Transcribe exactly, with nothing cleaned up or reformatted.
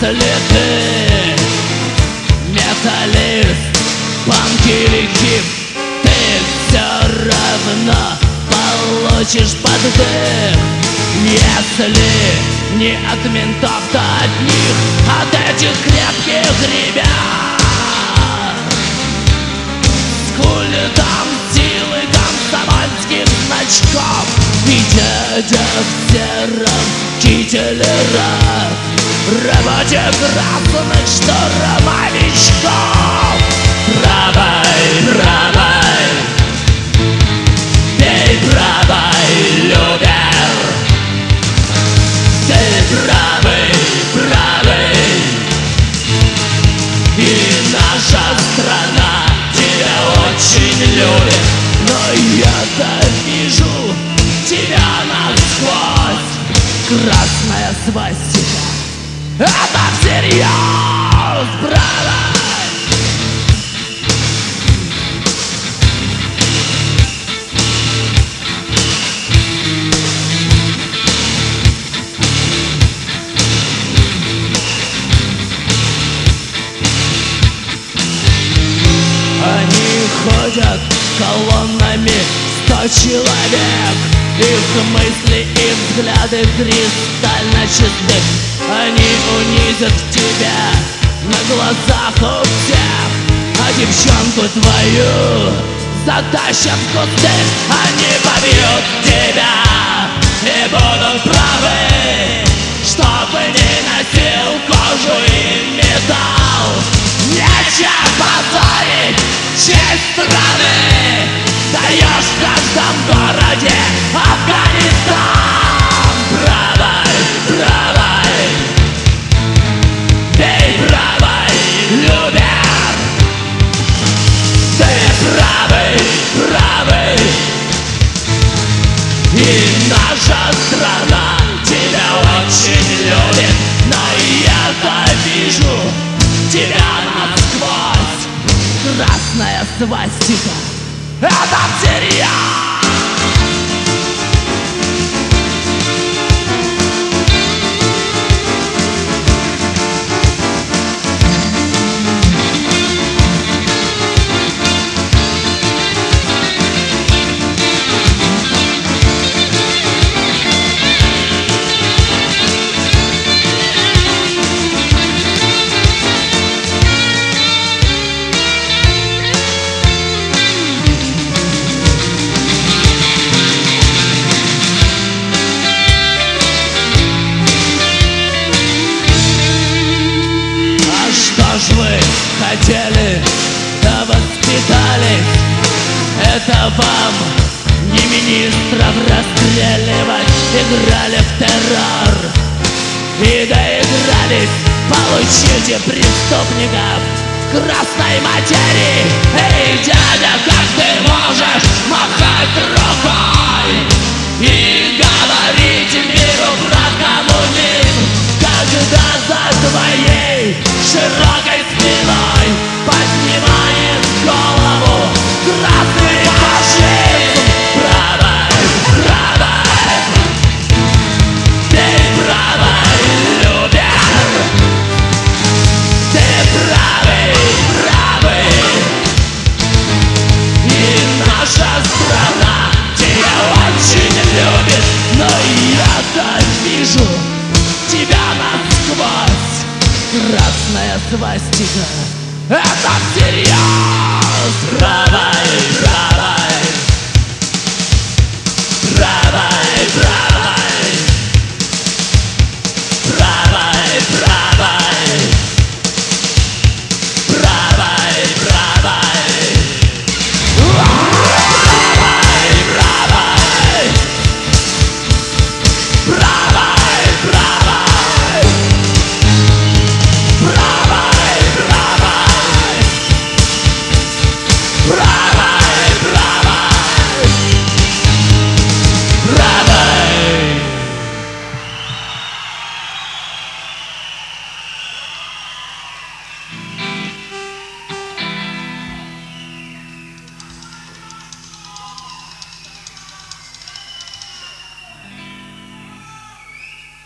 Если ты металлист, панк или хип, ты все равно получишь поддых. Если не от ментов, то от них, от этих крепких ребят, с культом силы комсомольских значков и дядя в сером кителе рад работе красных штурмовичков. Правой, правой, бей правой, любер. Ты правый, правый, и наша страна тебя очень любит. Но я-то вижу тебя насквозь. Красная свастика — это всерьез, правой. Они ходят колоннами, сто человек. Их мысли и взгляды кристально чисты. Они унизят тебя на глазах у всех, а девчонку твою затащат в кусты. Они побьют тебя и будут правы, чтобы не носил кожу и металл. Нечем позорить честь страны, даешь в каждом городе Афганистан. Правой, правой, бей правой, любер. Ты правый, правый, и наша страна тебя очень любит. Но я-то вижу тебя насквозь. Красная свастика — это всерьез. Вы хотели, да воспитались. Это вам не министров расстреливать. Играли в террор и доигрались. Получите преступников красной материи.